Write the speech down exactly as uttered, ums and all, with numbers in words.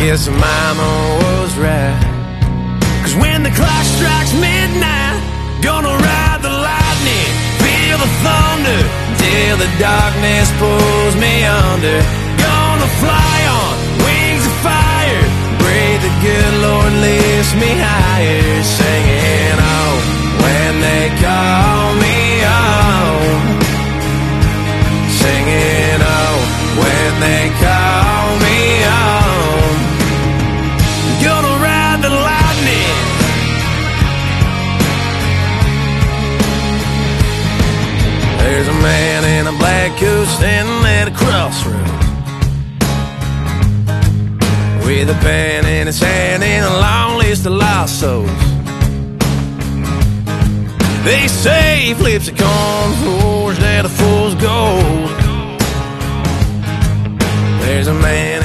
guess mama was right. Cause when the clock strikes midnight, gonna ride the lightning, feel the thunder, till the darkness pulls me under. Gonna fly on wings of fire, pray the good Lord lifts me higher. Singing, oh, when they call me home. Singing, oh, when they call me home. Gonna ride the lightning. There's a man in a black coat standing at a crossroads, with a pen in his hand and a long list of lost souls. They say he flips a coin forged out of fool's gold. There's a man